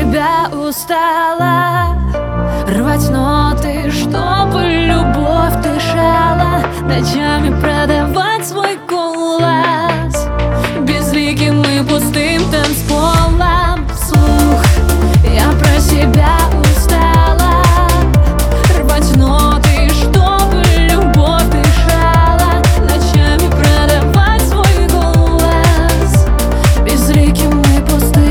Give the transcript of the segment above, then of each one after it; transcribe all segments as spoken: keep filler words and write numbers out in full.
себя устала рвать ноты, чтобы любовь дышала, ночами продавать свой голос безликим и пустым танцполом. Вслух я про себя устала рвать ноты, чтобы любовь дышала, ночами продавать свой голос безликим и пустым.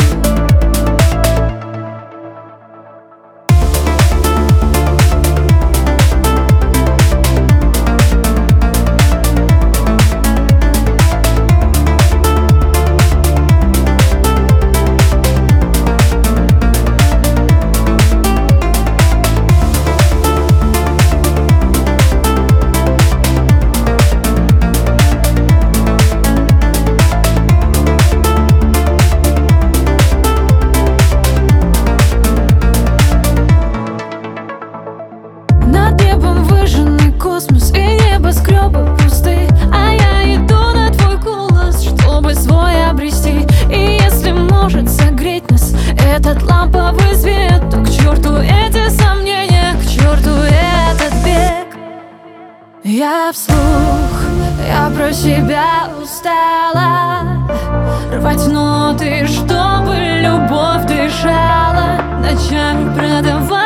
Над небом выжженный космос и небоскребы пусты, а я иду на твой голос, чтобы свой обрести. И если может согреть нас этот ламповый свет, то к черту эти сомнения, к черту этот бег. Я вслух, я про себя устала рвать ноты, чтобы любовь дышала, ночами продавать